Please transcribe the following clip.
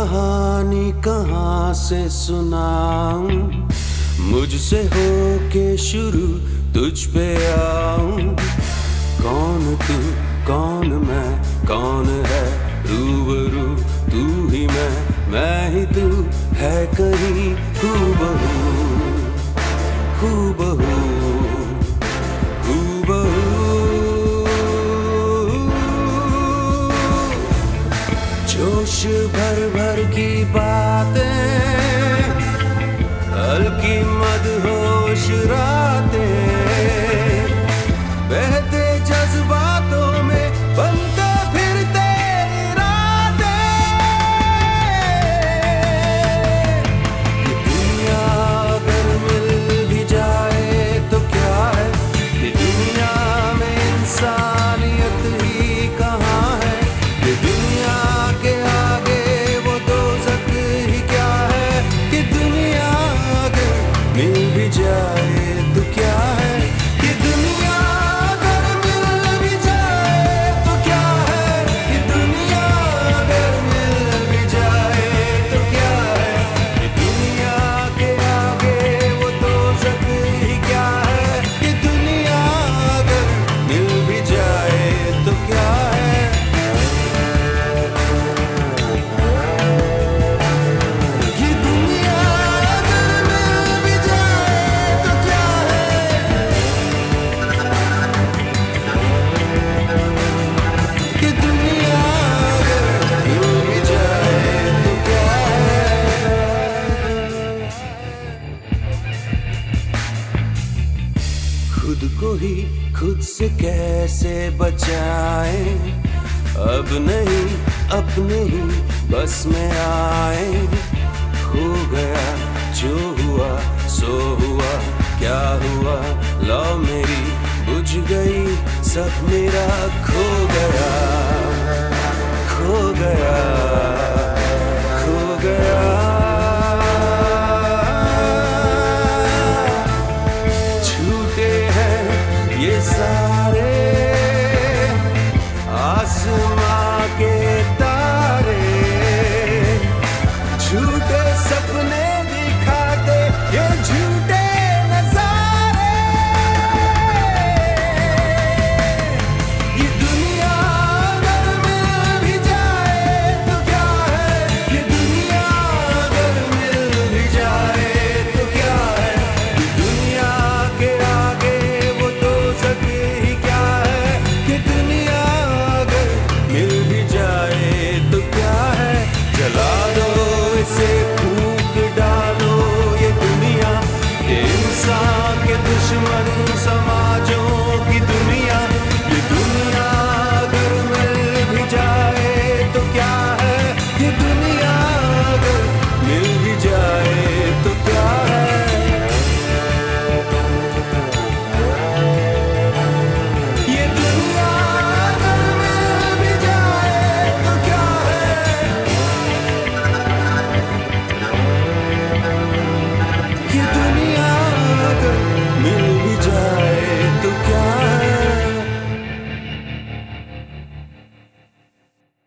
कहानी कहाँ से सुनाऊं, मुझसे होके शुरू तुझ पे आऊं। कौन तू कौन मैं, कौन है रूबरू, तू ही मैं ही तू, है कहीं हूबहू हूबहू हूबहू। जोश भर भर की बातें, हल्की मदहोश रातें, बहते जज्बातों में बनते फिरते इरादे। ये दुनिया अगर मिल भी जाए तो क्या है, ये दुनिया में इंसानियत ही कहाँ है। ये दुनिया के आगे वो दोज़ख ही क्या है। ये दुनिया अगर मिल भी जाए तो क्या है, ये दुनिया अगर मिल भी जाए तो क्या है। ये दुनिया अगर मिल भी जाए तो क्या है। ये दुनिया के आगे वो दोज़ख ही क्या है। ये दुनिया अगर मिल भी जाए तो क्या है। ये दुनिया अगर मिल भी जाए तो क्या है। ये दुनिया अगर मिल भी जाए तो क्या है। खुद को ही खुद से कैसे बचाएं, अब नहीं अपने ही बस में आए। हो गया जो हुआ सो हुआ, क्या हुआ लौ मेरी बुझ गई, सब मेरा खो गया खो गया।